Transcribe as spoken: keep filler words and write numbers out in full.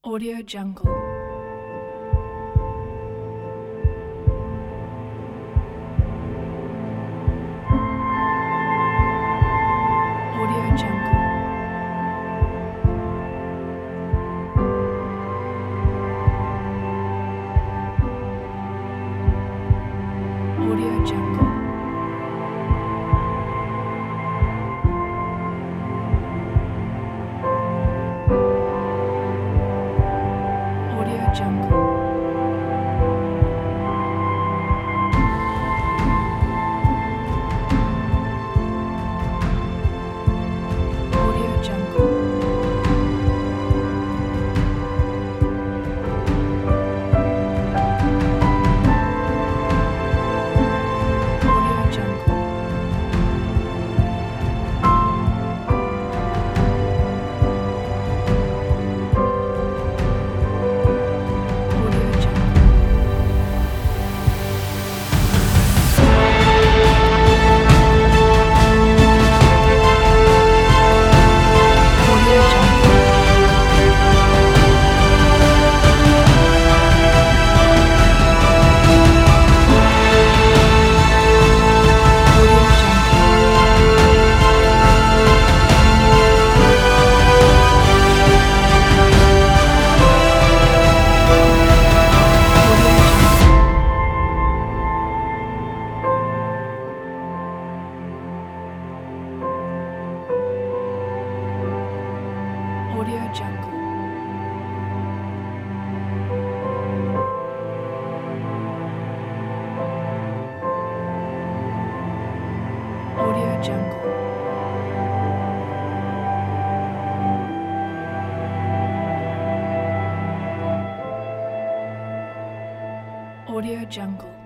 Audio Jungle. Audio Jungle. Audio Jungle. Audio Jungle. Audio Jungle. Audio Jungle. Audio Jungle. Audio Jungle. Audio Jungle. Audio Jungle. Audio Jungle. Audio Jungle. Audio Jungle.